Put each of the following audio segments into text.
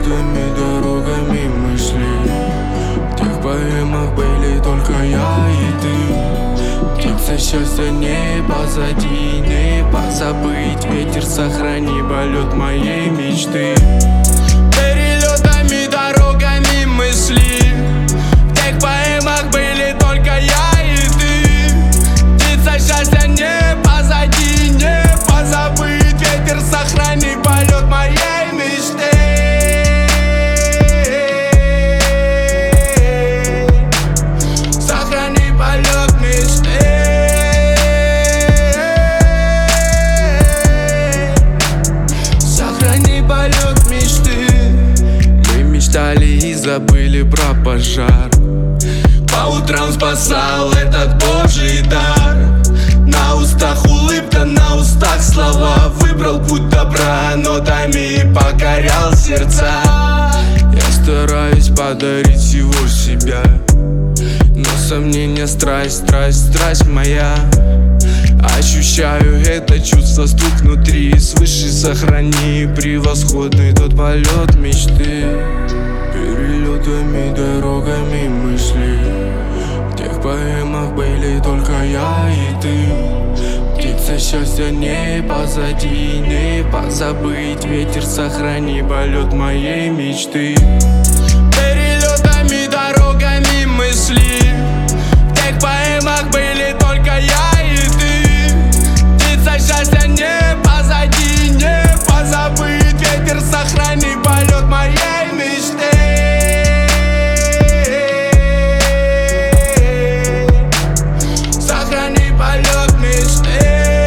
Перелетами, дорогами мы шли. В тех поэмах были только я и ты. Птица счастья не позади, не позабыть. Ветер, сохрани полет моей мечты. Перелетами, дорогами мы шли. В тех поэмах были только я и ты. Птица счастья не позади, не позабыть. Ветер, сохрани полет моей мечты. Сохрани полет мечты. Сохрани полет мечты. Мы мечтали и забыли про пожар. По утрам спасал этот божий дар. На устах улыбка, на устах слова. Выбрал путь добра, нотами покорял сердца. Я стараюсь подарить всего себя, но сомнения, страсть, страсть, страсть моя. Ощущаю это чувство, стук внутри. Свыше сохрани превосходный тот полет мечты. Перелетами, дорогами мы шли. В тех поэмах были только я и ты. Птица счастья не позади, не позабыть. Ветер, сохрани полет моей мечты. Перелетами, дорогами мы шли. В тех поэмах были только я и ты. Птица счастья не позади, не позабыть. Ветер, сохрани полет моей мечты. Сохрани полет мечты.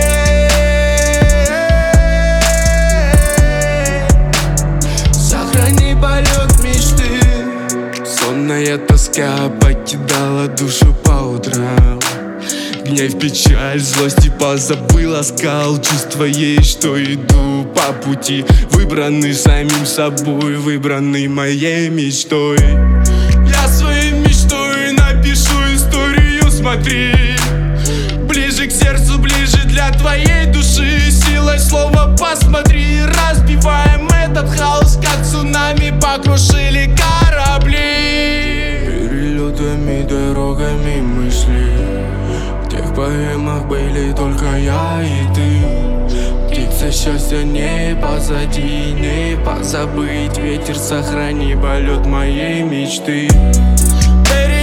Сохрани полет мечты. Сонная тоска покидала душу по утрам. Гнев, печаль, злость и позабыл оскал. Чувство есть, что иду по пути, выбранный самим собой, выбранный моей мечтой. Я своей мечтой напишу историю, смотри. Ближе к сердцу, ближе для твоей души. Силой слова посмотри. Разбиваем этот хаос, как цунами покрушили корабли. Перелетами, дорогами мы шли. В тех поэмах были только я и ты. Птица счастья не позади, не позабыть. Ветер, сохрани полет моей мечты.